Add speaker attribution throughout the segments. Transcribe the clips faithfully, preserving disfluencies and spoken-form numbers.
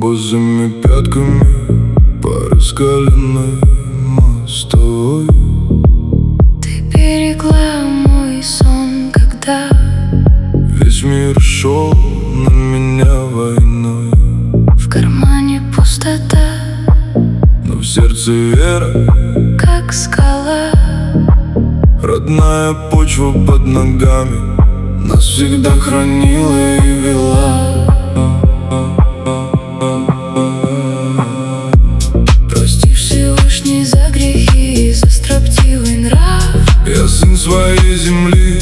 Speaker 1: босыми пятками по раскаленной мостовой.
Speaker 2: Ты берегла мой сон, когда
Speaker 1: весь мир шел на меня войной.
Speaker 2: в кармане пустота,
Speaker 1: но в сердце вера,
Speaker 2: как скала.
Speaker 1: Родная почва под ногами нас всегда хранила и вела.
Speaker 2: Прости Всевышний за грехи и за строптивый нрав.
Speaker 1: Я сын своей земли,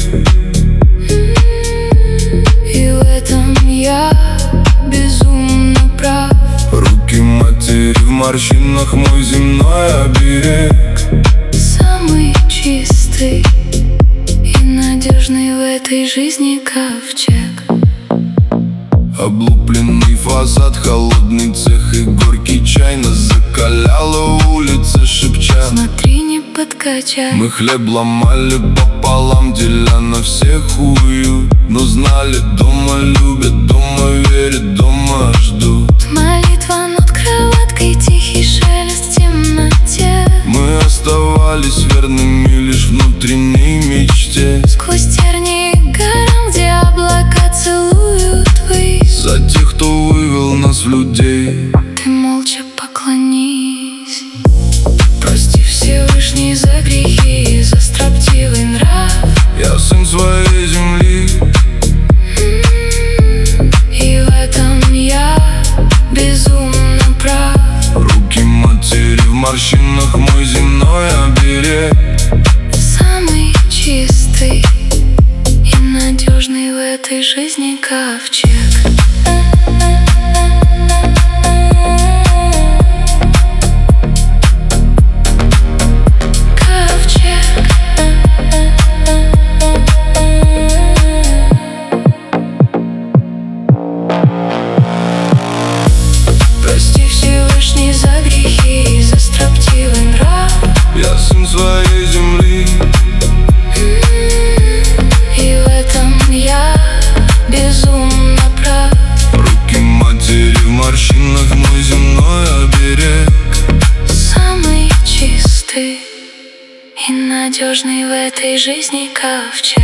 Speaker 2: и в этом я безумно прав.
Speaker 1: руки матери в морщинах, мой земной оберег.
Speaker 2: Самый чистый и надежный в этой жизни ковчег.
Speaker 1: Облупленный фасад, холодный цех и горький чай нас закаляла улица, шепча:
Speaker 2: смотри, не подкачай.
Speaker 1: Мы хлеб ломали пополам, деля на всех уют. Но знали, дома любят, дома верят, дома ждут.
Speaker 2: Молитва над кроваткой, тихий шелест в темноте.
Speaker 1: Мы оставались верными лишь внутренней мечте.
Speaker 2: Сквозь тернии горам, где облака целуют ввысь.
Speaker 1: За тех, кто вывел нас в людей,
Speaker 2: ты молча поклонись. Прости Всевышний за грехи и за строптивый нрав.
Speaker 1: я сын своей земли,
Speaker 2: и в этом я безумно прав.
Speaker 1: руки матери в морщинах, мой земной оберег.
Speaker 2: Самый чистый и надежный в этой жизни ковчег. Прости Всевышний за грехи и за строптивый нрав.
Speaker 1: Я сын своей земли,
Speaker 2: и в этом я безумно прав.
Speaker 1: руки матери в морщинах, мой земной оберег.
Speaker 2: Самый чистый и надежный в этой жизни ковчег.